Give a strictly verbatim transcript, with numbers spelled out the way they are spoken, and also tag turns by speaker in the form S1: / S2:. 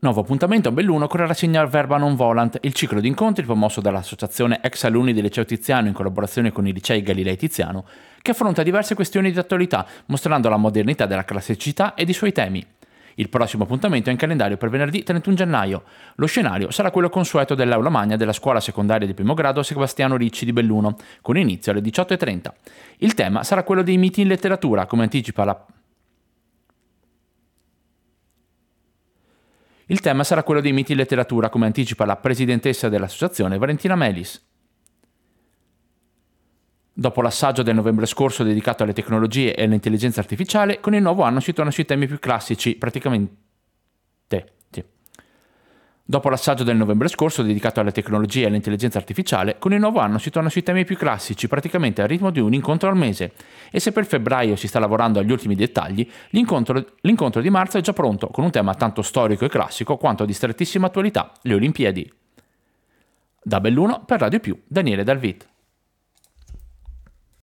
S1: Nuovo appuntamento a Belluno con la rassegna Verba Non Volant, il ciclo di incontri promosso dall'Associazione Ex Alunni del Liceo Tiziano in collaborazione con i licei Galilei Tiziano, che affronta diverse questioni di attualità, mostrando la modernità della classicità ed i suoi temi. Il prossimo appuntamento è in calendario per venerdì trentuno gennaio. Lo scenario sarà quello consueto dell'Aula Magna della scuola secondaria di primo grado Sebastiano Ricci di Belluno, con inizio alle diciotto e trenta. Il tema sarà quello dei miti in letteratura, come anticipa la Il tema sarà quello dei miti in letteratura, come anticipa la presidentessa dell'associazione Valentina Melis. Dopo l'assaggio del novembre scorso dedicato alle tecnologie e all'intelligenza artificiale, con il nuovo anno si torna sui temi più classici, praticamente. Sì. Dopo l'assaggio del novembre scorso dedicato alle tecnologie e all'intelligenza artificiale, con il nuovo anno si torna sui temi più classici, praticamente al ritmo di un incontro al mese. E se per febbraio si sta lavorando agli ultimi dettagli, l'incontro, l'incontro di marzo è già pronto, con un tema tanto storico e classico quanto di strettissima attualità, le Olimpiadi. Da Belluno, per Radio Più, Daniele Dalvit.